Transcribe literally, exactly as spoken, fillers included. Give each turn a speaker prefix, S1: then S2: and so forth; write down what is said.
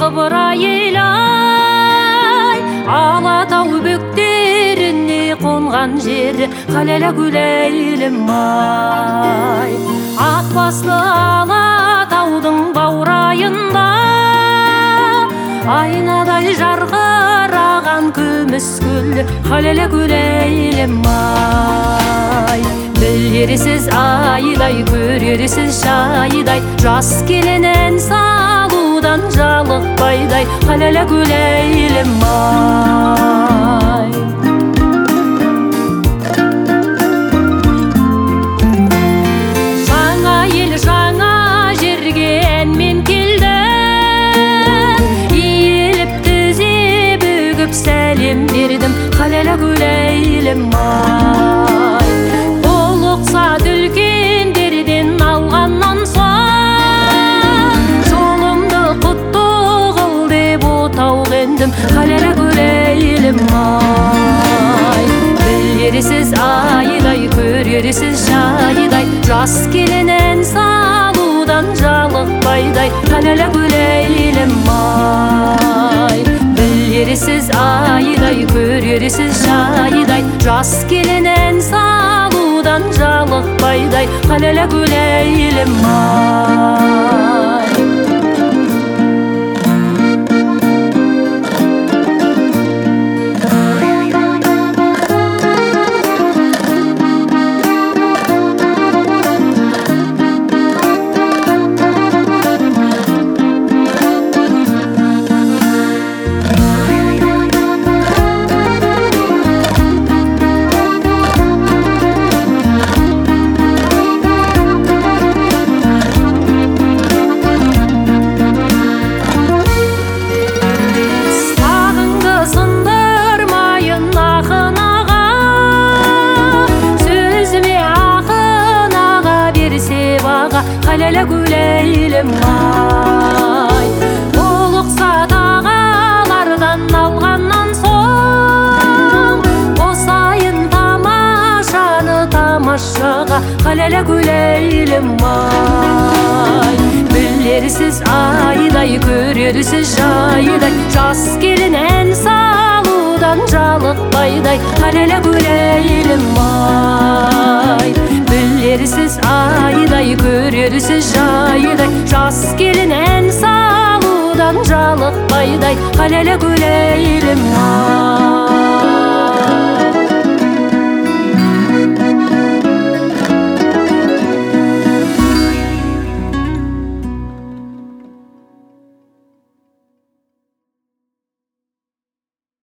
S1: қыбырайылай, Алатау бөктеріне қонған жері қаләлі гүләйлім ай. Ақ басты Алатаудың баурайында айнадай жарқыраған күміс гүл қаләлі гүләйлім ай. Білерсіз айдай, көрерсіз шайдай, жас келін ән салудан жалықпайдай қаләлі гүләйлім ай. Жаңа ел жаңа жерге әнмен келдім, иіліп тізе бүгіп сәлем бердім қаләлі гүләйлім ай. Ұлықсат үлкендерден алғаннан соң, жолымды құтты қыл деп отауға ендім қаләлі гүләйлім ай. Білерсіз айдай, көрерсіз шайдай, жас келін ән салудан жалықпайдай қаләлі гүләйлім ай. Білерсіз айдай, көрерсіз шайдай, жас келін ән салудан жалықпайдай қаләлі гүләйлім ай. Қаләлі гүләйлім ай. Ұлықсат ағалардан алғаннан соң, қосайын тамашаны тамашаға қаләлі гүләйлім ай. Білерсіз айдай, көрерсіз жайдай, жас келін ән салудан жалықпайдай қаләлі гүләйлім ай. Білерсіз айдай, көрерсіз жайдай, жас келін ән салудан жалықпайдай қаләлі гүләйлім ай.